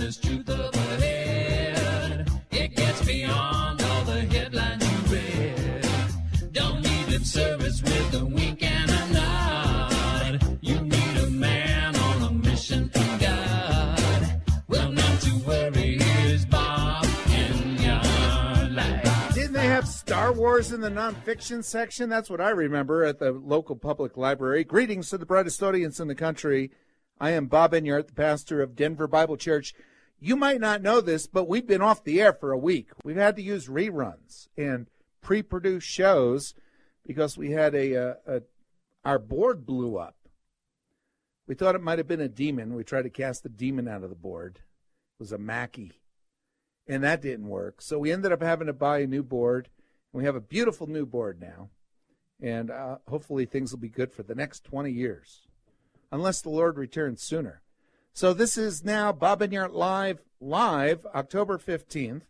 there's truth up ahead. It gets beyond all the headlines you read. Don't need lip service with a wink and a nod. You need a man on a mission from God. Well, not to worry, here's Bob in your life. Didn't they have Star Wars in the nonfiction section? That's what I remember at the local public library. Greetings to the brightest audience in the country. I am Bob Enyart, the pastor of Denver Bible Church. You might not know this, but we've been off the air for a week. We've had to use reruns and pre-produced shows because we had our board blew up. We thought it might have been a demon. We tried to cast the demon out of the board. It was a Mackie, and that didn't work. So we ended up having to buy a new board. We have a beautiful new board now, and hopefully things will be good for the next 20 years. Unless the Lord returns sooner. So this is now Bob Enyart live, October 15th,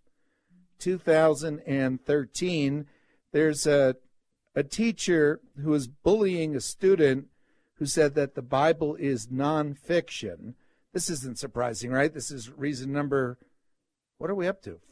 2013. There's a teacher who is bullying a student who said that the Bible is nonfiction. This isn't surprising, right? This is reason number, what are we up to?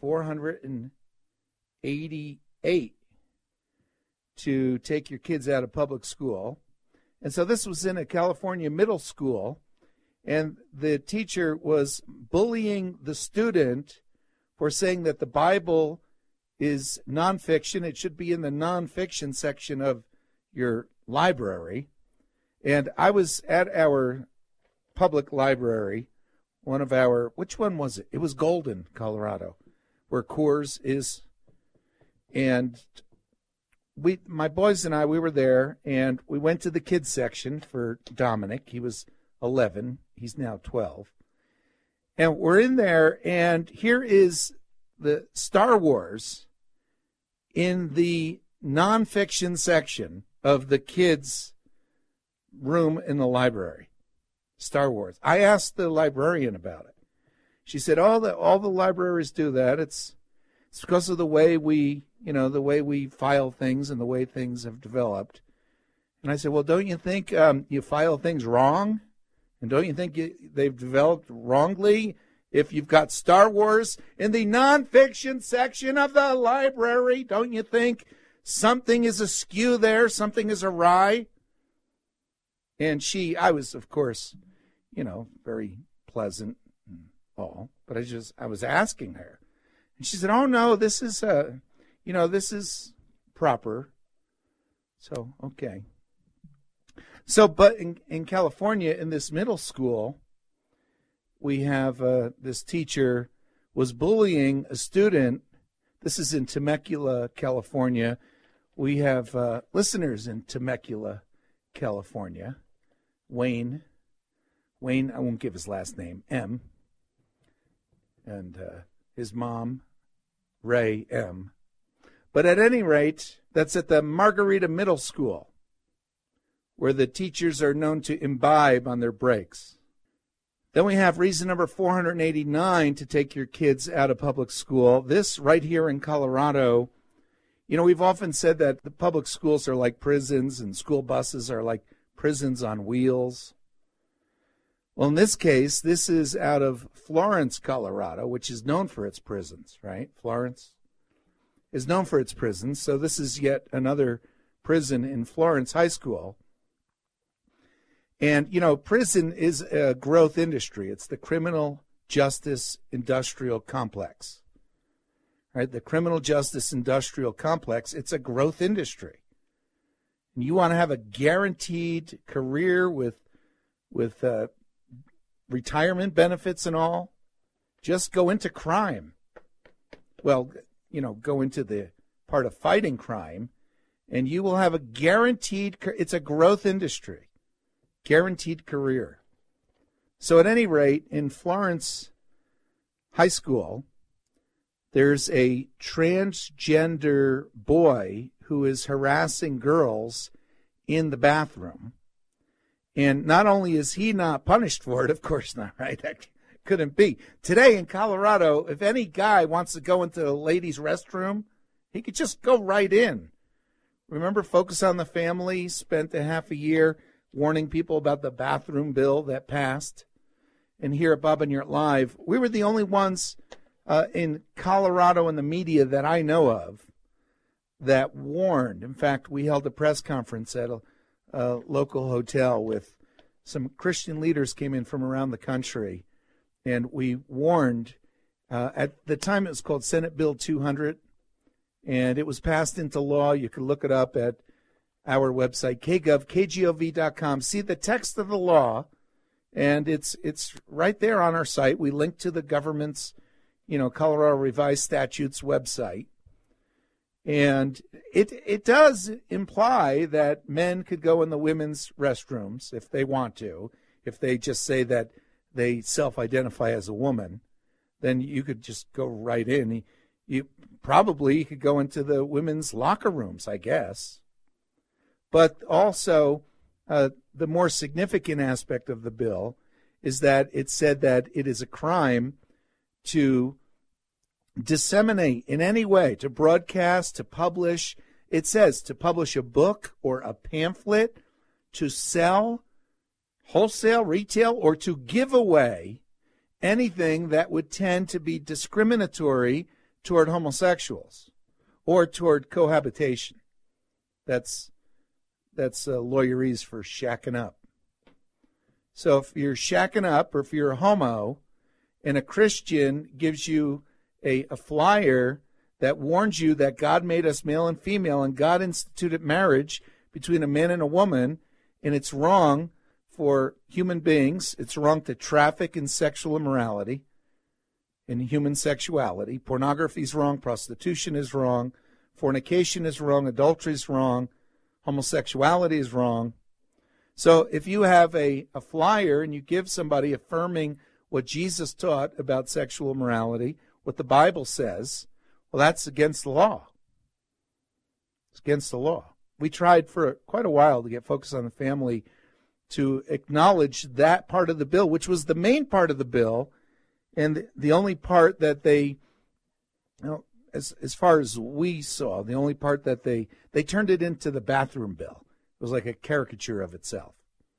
488 to take your kids out of public school. And so this was in a California middle school, and the teacher was bullying the student for saying that the Bible is nonfiction. It should be in the nonfiction section of your library. And I was at our public library, which one was it? It was Golden, Colorado, where Coors is. And my boys and I, we were there, and we went to the kids section for Dominic. He was 11. He's now 12. And we're in there, and here is the Star Wars in the nonfiction section of the kids' room in the library. Star Wars. I asked the librarian about it. She said, all the libraries do that. It's because of the way we file things and the way things have developed. And I said, well, don't you think you file things wrong? And don't you think they've developed wrongly if you've got Star Wars in the nonfiction section of the library? Don't you think something is askew there? Something is awry? And I was, of course, very pleasant and all, but I was asking her. And she said, oh, no, this is proper. So, okay. So, but in California, in this middle school, we have this teacher was bullying a student. This is in Temecula, California. We have listeners in Temecula, California. Wayne, I won't give his last name, M. And his mom, Ray M. But at any rate, that's at the Margarita Middle School, where the teachers are known to imbibe on their breaks. Then we have reason number 489 to take your kids out of public school. This right here in Colorado, we've often said that the public schools are like prisons and school buses are like prisons on wheels. Well, in this case, this is out of Florence, Colorado, which is known for its prisons, right? Florence is known for its prisons, so this is yet another prison in Florence High School. And, prison is a growth industry. It's the criminal justice industrial complex, right? The criminal justice industrial complex, it's a growth industry. And you want to have a guaranteed career with retirement benefits and all, just go into crime. Well, go into the part of fighting crime, and you will have a guaranteed, it's a growth industry, guaranteed career. So at any rate, in Florence High School, there's a transgender boy who is harassing girls in the bathroom. And not only is he not punished for it, of course not, right? That couldn't be. Today in Colorado, if any guy wants to go into a ladies' restroom, he could just go right in. Remember, Focus on the Family spent a half a year warning people about the bathroom bill that passed. and here at Bob and Yurt Live, we were the only ones in Colorado in the media that I know of that warned. In fact, we held a press conference at a local hotel with some Christian leaders came in from around the country, and we warned. At the time, it was called Senate Bill 200, and it was passed into law. You can look it up at our website, kgov.com. See the text of the law, and it's right there on our site. We link to the government's, Colorado Revised Statutes website. And it does imply that men could go in the women's restrooms if they want to. If they just say that they self-identify as a woman, then you could just go right in. You could go into the women's locker rooms, I guess. But also, the more significant aspect of the bill is that it said that it is a crime to disseminate in any way, to broadcast, to publish. It says to publish a book or a pamphlet, to sell, wholesale, retail, or to give away anything that would tend to be discriminatory toward homosexuals or toward cohabitation. That's lawyerese for shacking up. So if you're shacking up, or if you're a homo, and a Christian gives you a flyer that warns you that God made us male and female, and God instituted marriage between a man and a woman, and it's wrong for human beings, it's wrong to traffic in sexual immorality, in human sexuality. Pornography is wrong, prostitution is wrong, fornication is wrong, adultery is wrong, homosexuality is wrong. So if you have a flyer and you give somebody affirming what Jesus taught about sexual immorality, what the Bible says, well, that's against the law. It's against the law. We tried for quite a while to get Focus on the Family to acknowledge that part of the bill, which was the main part of the bill, and the only part that they, as far as we saw, the only part that they turned it into the bathroom bill. It was like a caricature of itself.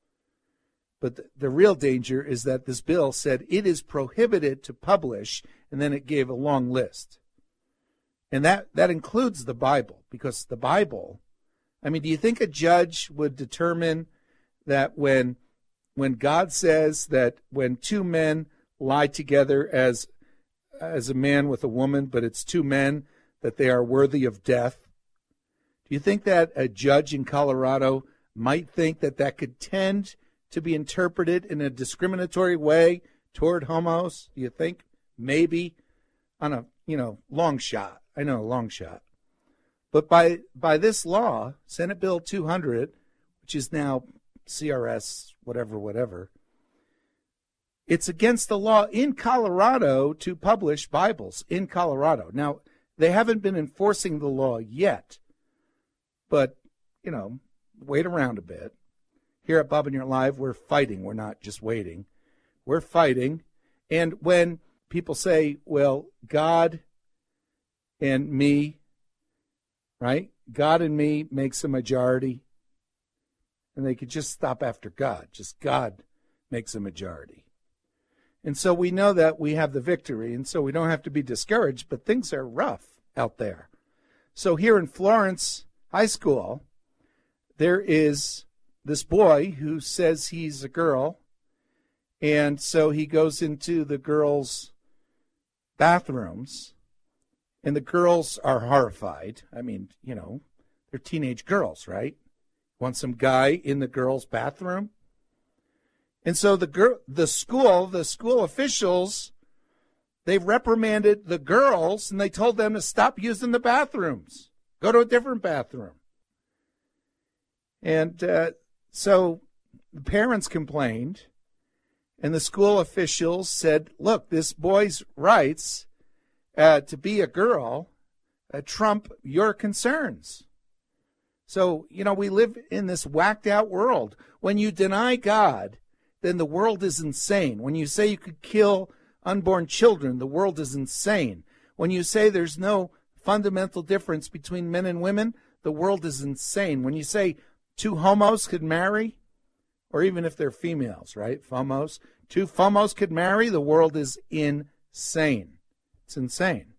But the real danger is that this bill said it is prohibited to publish, and then it gave a long list. And that includes the Bible, because the Bible, do you think a judge would determine that when God says that when two men lie together as a man with a woman, but it's two men, that they are worthy of death? Do you think that a judge in Colorado might think that could tend to be interpreted in a discriminatory way toward homos? Do you think? Maybe on a, long shot. I know, a long shot. But by this law, Senate Bill 200, which is now CRS whatever, it's against the law in Colorado to publish Bibles in Colorado. Now, they haven't been enforcing the law yet, but, wait around a bit. Here at Bob and Yurt Live, we're fighting. We're not just waiting. We're fighting. And when people say, well, God and me, right? God and me makes a majority. And they could just stop after God. Just God makes a majority. And so we know that we have the victory, and so we don't have to be discouraged, but things are rough out there. So here in Florence High School, there is this boy who says he's a girl, and so he goes into the girls' bathrooms, and the girls are horrified. They're teenage girls, right? Want some guy in the girls' bathroom? And so the school officials, they reprimanded the girls, and they told them to stop using the bathrooms. Go to a different bathroom. And so the parents complained, and the school officials said, look, this boy's rights to be a girl trump your concerns. So, we live in this whacked out world. When you deny God, then the world is insane. When you say you could kill unborn children, the world is insane. When you say there's no fundamental difference between men and women, the world is insane. When you say two homos could marry, or even if they're females, right? Homos, two FOMOs could marry, the world is insane. It's insane.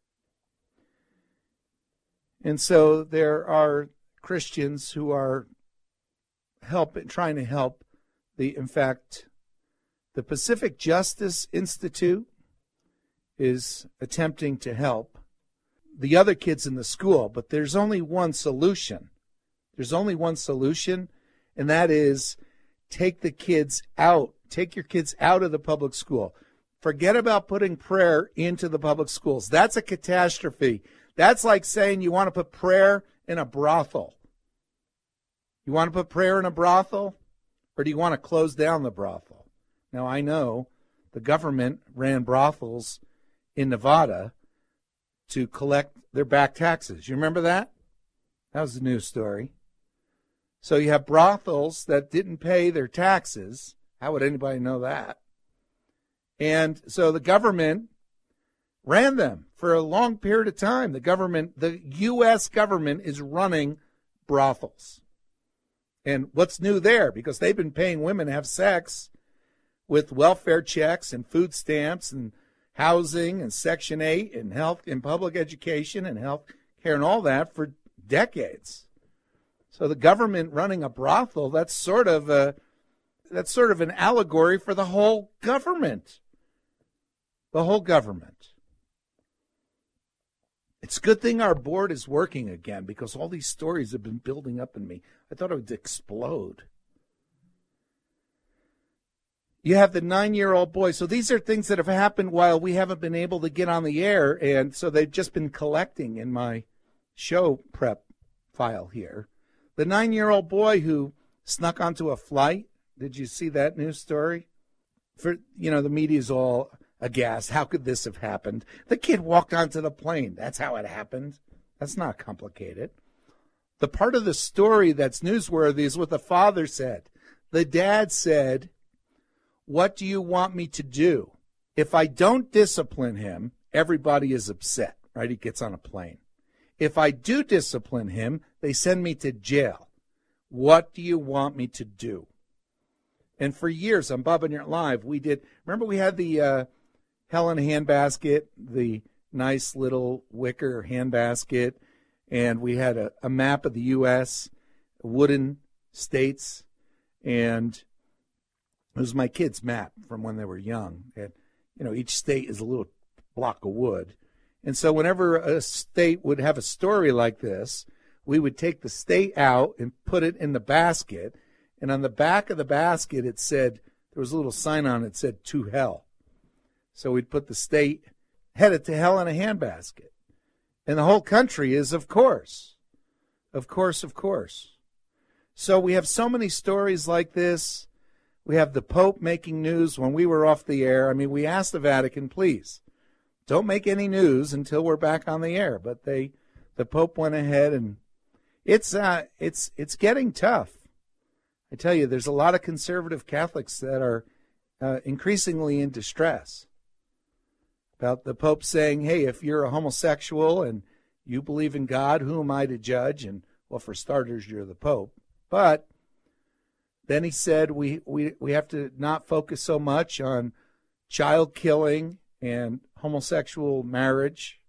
And so there are Christians who are trying to help. In fact, the Pacific Justice Institute is attempting to help the other kids in the school, but there's only one solution. There's only one solution, and that is take the kids out. Take your kids out of the public school. Forget about putting prayer into the public schools. That's a catastrophe. That's like saying you want to put prayer in a brothel. You want to put prayer in a brothel, or do you want to close down the brothel? Now, I know the government ran brothels in Nevada to collect their back taxes. You remember that? That was a news story. So you have brothels that didn't pay their taxes. How would anybody know that? And so the government ran them for a long period of time. The U.S. government is running brothels. And what's new there? Because they've been paying women to have sex with welfare checks and food stamps and housing and Section 8 and health and public education and health care and all that for decades. So the government running a brothel, that's sort of an allegory for the whole government. The whole government. It's a good thing our board is working again, because all these stories have been building up in me. I thought it would explode. You have the 9-year-old boy. So these are things that have happened while we haven't been able to get on the air, and so they've just been collecting in my show prep file here. The 9-year-old boy who snuck onto a flight. Did you see that news story? The media's all aghast. How could this have happened? The kid walked onto the plane. That's how it happened. That's not complicated. The part of the story that's newsworthy is what the father said. The dad said, "What do you want me to do? If I don't discipline him, everybody is upset," right? He gets on a plane. "If I do discipline him, they send me to jail. What do you want me to do?" And for years on Bob and You're Live, remember we had the Helen handbasket, the nice little wicker handbasket, and we had a map of the U.S., wooden states, and it was my kids' map from when they were young. And, each state is a little block of wood. And so whenever a state would have a story like this, we would take the state out and put it in the basket. And on the back of the basket, it said, there was a little sign on it that said, "To hell." So we'd put the state headed to hell in a handbasket. And the whole country is, of course. Of course, of course. So we have so many stories like this. We have the Pope making news when we were off the air. I mean, we asked the Vatican, please, don't make any news until we're back on the air. But the Pope went ahead, and it's getting tough. I tell you, there's a lot of conservative Catholics that are increasingly in distress about the Pope saying, hey, if you're a homosexual and you believe in God, who am I to judge? And, well, for starters, you're the Pope. But then he said we have to not focus so much on child killing and homosexual marriage.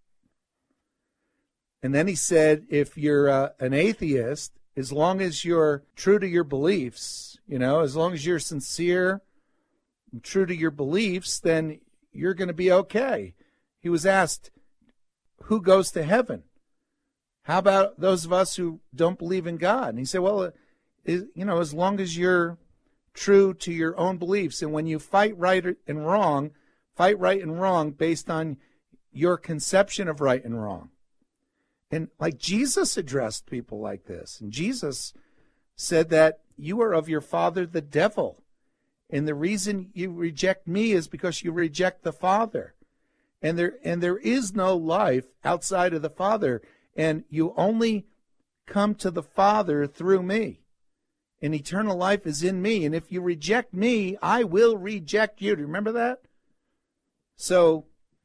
And then he said if you're an atheist, as long as you're true to your beliefs, as long as you're sincere and true to your beliefs, then you're going to be okay. He was asked, who goes to heaven? How about those of us who don't believe in God? And he said, well, as long as you're true to your own beliefs, and when you fight right and wrong based on your conception of right and wrong. And like Jesus addressed people like this. And Jesus said that you are of your father, the devil. And the reason you reject me is because you reject the Father. And there is no life outside of the Father. And you only come to the Father through me. And eternal life is in me. And if you reject me, I will reject you. Do you remember that? So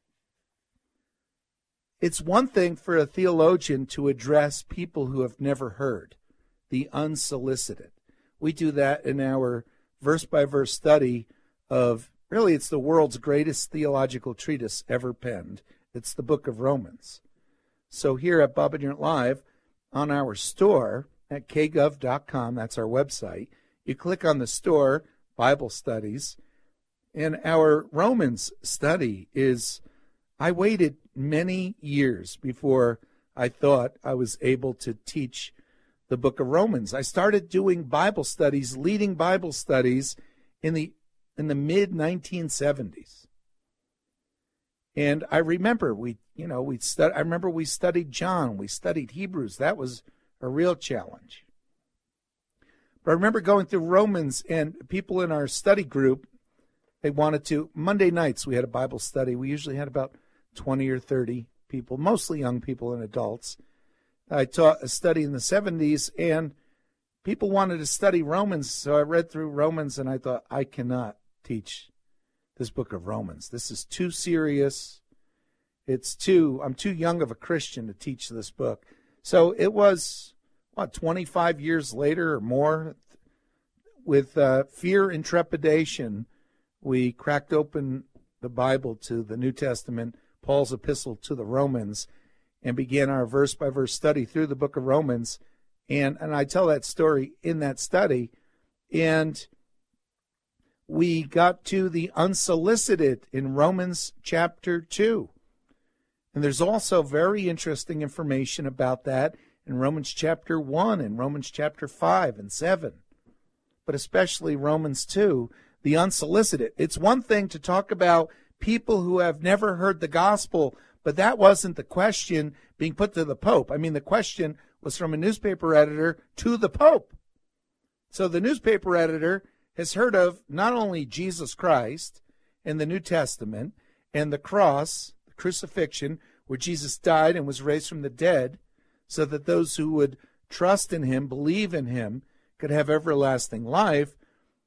it's one thing for a theologian to address people who have never heard, the unsolicited. We do that in our verse-by-verse study it's the world's greatest theological treatise ever penned. It's the book of Romans. So here at Bob and Newton Live, on our store at kgov.com, that's our website, you click on the store, Bible Studies, and our Romans study I waited many years before I thought I was able to teach the book of Romans. I started doing Bible studies, leading Bible studies in the mid-1970s. And I remember we studied John, we studied Hebrews. That was a real challenge. But I remember going through Romans, and people in our study group, they wanted to. Monday nights we had a Bible study. We usually had about 20 or 30 people, mostly young people and adults. I taught a study in the 70s, and people wanted to study Romans, so I read through Romans, and I thought, I cannot teach this book of Romans. This is too serious. I'm too young of a Christian to teach this book. So it was, 25 years later or more, with fear and trepidation, we cracked open the Bible to the New Testament, Paul's epistle to the Romans, and began our verse-by-verse study through the book of Romans. And I tell that story in that study. And we got to the unsolicited in Romans chapter 2. And there's also very interesting information about that in Romans chapter 1 and Romans chapter 5 and 7. But especially Romans 2, the unsolicited. It's one thing to talk about people who have never heard the gospel, but that wasn't the question being put to the Pope. I mean, the question was from a newspaper editor to the Pope. So the newspaper editor has heard of not only Jesus Christ and the New Testament and the cross, the crucifixion, where Jesus died and was raised from the dead, so that those who would trust in him, believe in him, could have everlasting life.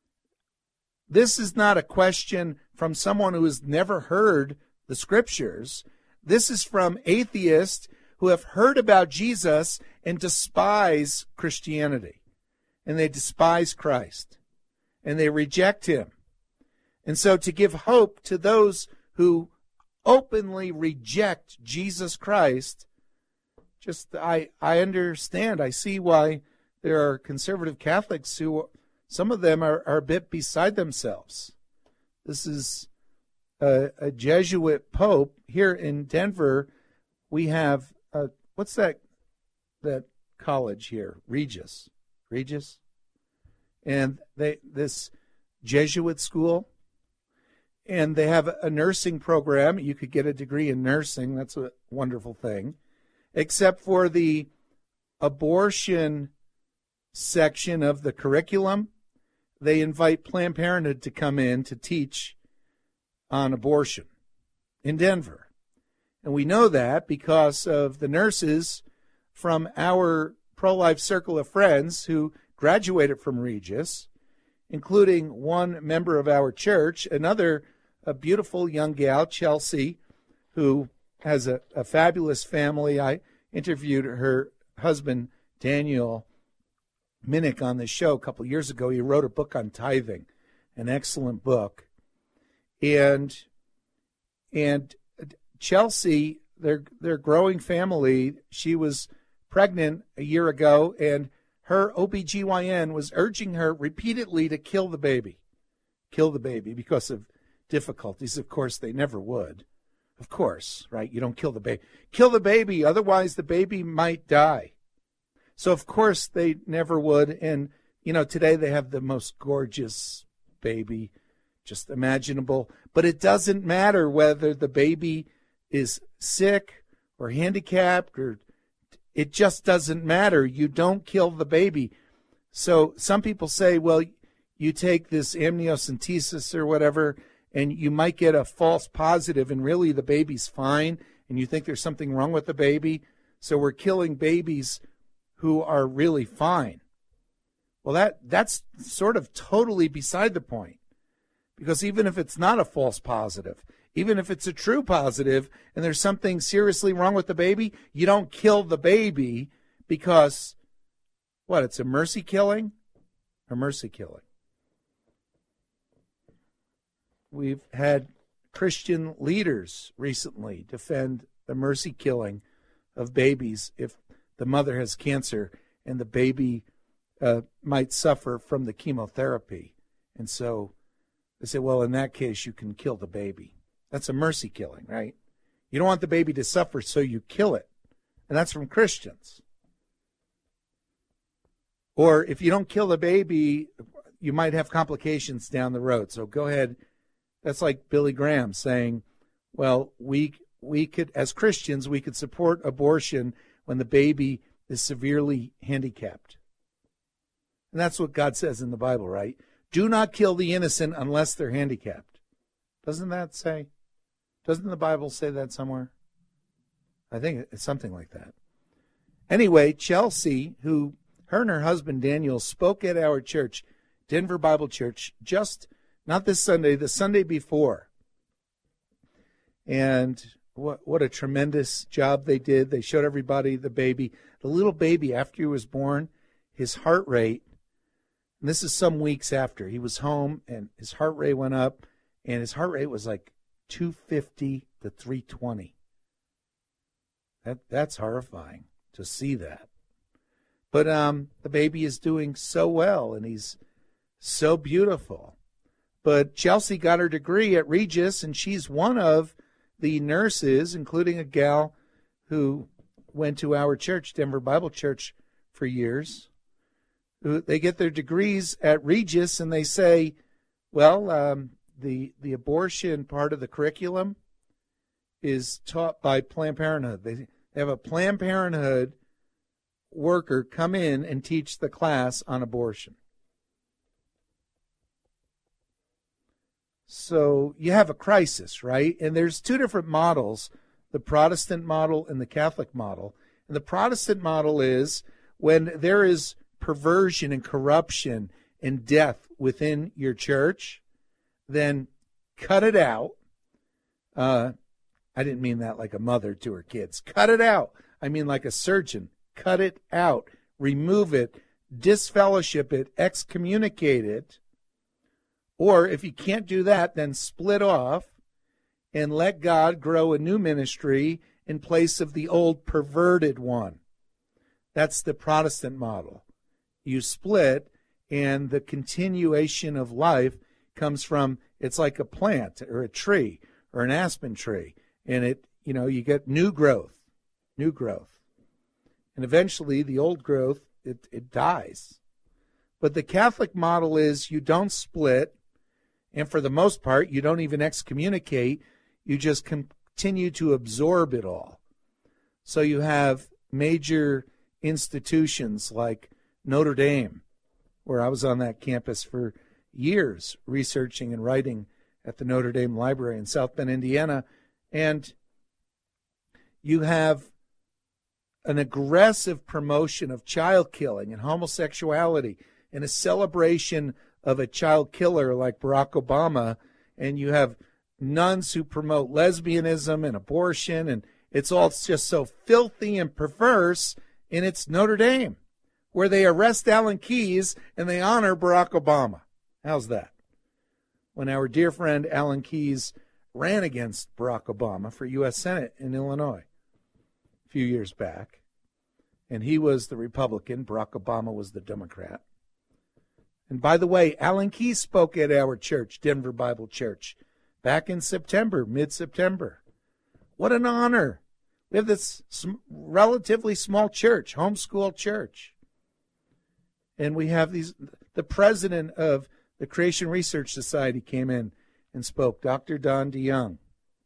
This is not a question from someone who has never heard the scriptures. This is from atheists who have heard about Jesus and despise Christianity. And they despise Christ. And they reject him. And so to give hope to those who openly reject Jesus Christ, I understand. I see why there are conservative Catholics who, some of them are a bit beside themselves. This is a Jesuit Pope. Here in Denver, we have, what's that college here? Regis. And this Jesuit school, and they have a nursing program. You could get a degree in nursing. That's a wonderful thing. Except for the abortion section of the curriculum, they invite Planned Parenthood to come in to teach on abortion in Denver. And we know that because of the nurses from our pro-life circle of friends who graduated from Regis, including one member of our church, a beautiful young gal, Chelsea, who has a fabulous family. I interviewed her husband, Daniel Minnick, on the show a couple of years ago. He wrote a book on tithing, an excellent book. And Chelsea, their growing family, she was pregnant a year ago, and her OBGYN was urging her repeatedly to kill the baby because of difficulties. Of course, they never would. Of course, right? You don't kill the baby. Kill the baby, otherwise the baby might die. So, of course, they never would. And, today they have the most gorgeous baby just imaginable. But it doesn't matter whether the baby is sick or handicapped, or it just doesn't matter. You don't kill the baby. So some people say, well, you take this amniocentesis or whatever, and you might get a false positive, and really the baby's fine, and you think there's something wrong with the baby. So we're killing babies who are really fine. Well, that's sort of totally beside the point. Because even if it's not a false positive, even if it's a true positive, and there's something seriously wrong with the baby, you don't kill the baby because, it's a mercy killing? A mercy killing. we've had Christian leaders recently defend the mercy killing of babies if the mother has cancer and the baby might suffer from the chemotherapy. And so they say, well, in that case, you can kill the baby. That's a mercy killing, right? You don't want the baby to suffer, so you kill it. And that's from Christians. Or if you don't kill the baby, you might have complications down the road. So go ahead. That's like Billy Graham saying, well, we could, as Christians, we could support abortion when the baby is severely handicapped. And that's what God says in the Bible, right? Do not kill the innocent unless they're handicapped. Doesn't the Bible say that somewhere? I think it's something like that. Anyway, Chelsea, her and her husband Daniel spoke at our church, Denver Bible Church, just not this Sunday, the Sunday before. And what a tremendous job they did. They showed everybody the baby. The little baby, after he was born, his heart rate, and this is some weeks after, he was home and his heart rate went up, and his heart rate was like 250 to 320. That's horrifying to see that. But the baby is doing so well, and he's so beautiful. But Chelsea got her degree at Regis, and she's one of the nurses, including a gal who went to our church, Denver Bible Church, for years. They get their degrees at Regis, and they say, well, the abortion part of the curriculum is taught by Planned Parenthood. They have a Planned Parenthood worker come in and teach the class on abortion. So you have a crisis, right? And there's two different models, the Protestant model and the Catholic model. And the Protestant model is when there is perversion and corruption and death within your church, then cut it out. I didn't mean that like a mother to her kids. Cut it out. I mean like a surgeon. Cut it out. Remove it. Disfellowship it. Excommunicate it. Or if you can't do that, then split off and let God grow a new ministry in place of the old perverted one. That's the Protestant model. You split, and the continuation of life comes from, it's like a plant or a tree or an aspen tree. And you get new growth. And eventually the old growth, it dies. But the Catholic model is you don't split, and for the most part, you don't even excommunicate. You just continue to absorb it all. So you have major institutions like Notre Dame, where I was on that campus for years researching and writing at the Notre Dame Library in South Bend, Indiana. And you have an aggressive promotion of child killing and homosexuality and a celebration of a child killer like Barack Obama. And you have nuns who promote lesbianism and abortion, and it's all just so filthy and perverse. And it's Notre Dame, where they arrest Alan Keyes and they honor Barack Obama. How's that? When our dear friend Alan Keyes ran against Barack Obama for U.S. Senate in Illinois a few years back, and he was the Republican, Barack Obama was the Democrat. And by the way, Alan Keyes spoke at our church, Denver Bible Church, back in September, mid-September. What an honor. We have this relatively small church, homeschool church. And we have the president of the Creation Research Society came in and spoke, Dr. Don DeYoung.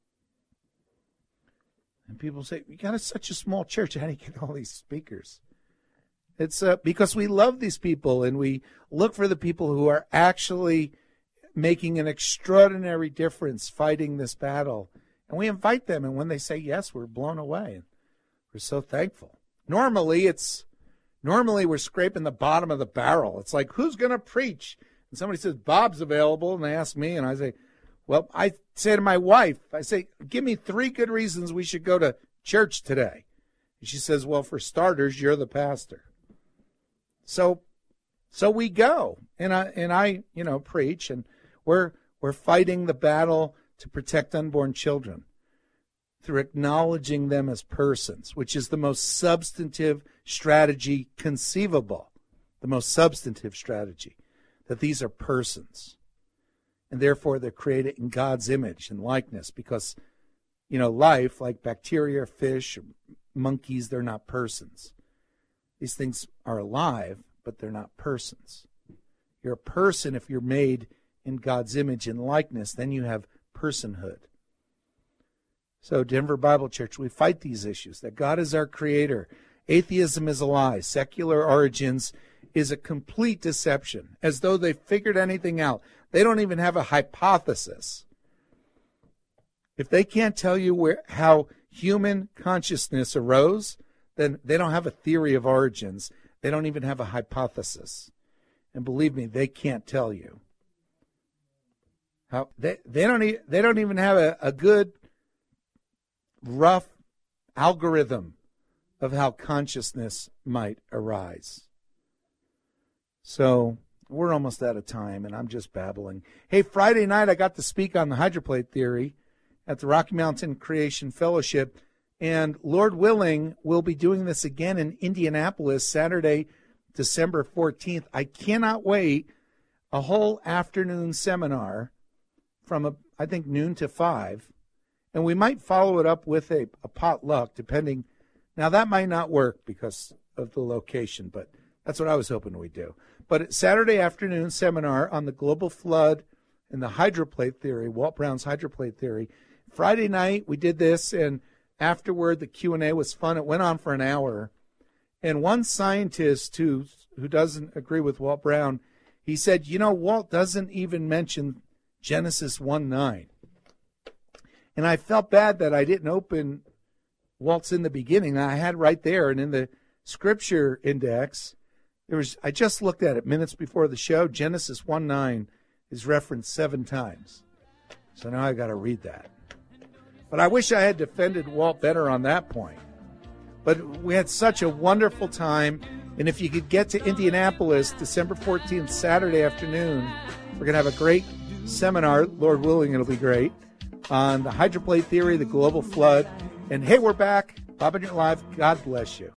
And people say, you got such a small church, how do you get all these speakers? It's because we love these people, and we look for the people who are actually making an extraordinary difference fighting this battle. And we invite them, and when they say yes, we're blown away. And we're so thankful. Normally we're scraping the bottom of the barrel. It's like, who's going to preach? And somebody says, Bob's available, and they ask me, and I say, well, I say to my wife, I say, give me 3 good reasons we should go to church today. And she says, well, for starters, you're the pastor. So we go, and I preach, and we're We're fighting the battle to protect unborn children through acknowledging them as persons, which is the most substantive strategy conceivable, the most substantive strategy, that these are persons. And therefore, they're created in God's image and likeness because, life, like bacteria, fish, monkeys, they're not persons. These things are alive, but they're not persons. You're a person if you're made in God's image and likeness, then you have personhood. So, Denver Bible Church, we fight these issues, that God is our creator. Atheism is a lie. Secular origins is a complete deception, as though they figured anything out. They don't even have a hypothesis. If they can't tell you how human consciousness arose, then they don't have a theory of origins. They don't even have a hypothesis. And believe me, they can't tell you. How they don't even have a good rough algorithm of how consciousness might arise. So we're almost out of time, and I'm just babbling. Hey, Friday night I got to speak on the hydroplate theory at the Rocky Mountain Creation Fellowship, and Lord willing, we'll be doing this again in Indianapolis Saturday, December 14th. I cannot wait. A whole afternoon seminar from, I think, noon to 5, and we might follow it up with a potluck, depending. Now, that might not work because of the location, but that's what I was hoping we'd do. But Saturday afternoon seminar on the global flood and the hydroplate theory, Walt Brown's hydroplate theory. Friday night we did this, and afterward the Q&A was fun. It went on for an hour. And one scientist who doesn't agree with Walt Brown, he said, Walt doesn't even mention Genesis 1:9. And I felt bad that I didn't open Walt's in the beginning. I had right there, and in the scripture index, I just looked at it minutes before the show. Genesis 1:9 is referenced 7 times. So now I got to read that. But I wish I had defended Walt better on that point. But we had such a wonderful time. And if you could get to Indianapolis, December 14th, Saturday afternoon, we're going to have a great seminar. Lord willing, it'll be great. On the hydroplate theory, the global flood. And hey, we're back. Bob and Your Live. God bless you.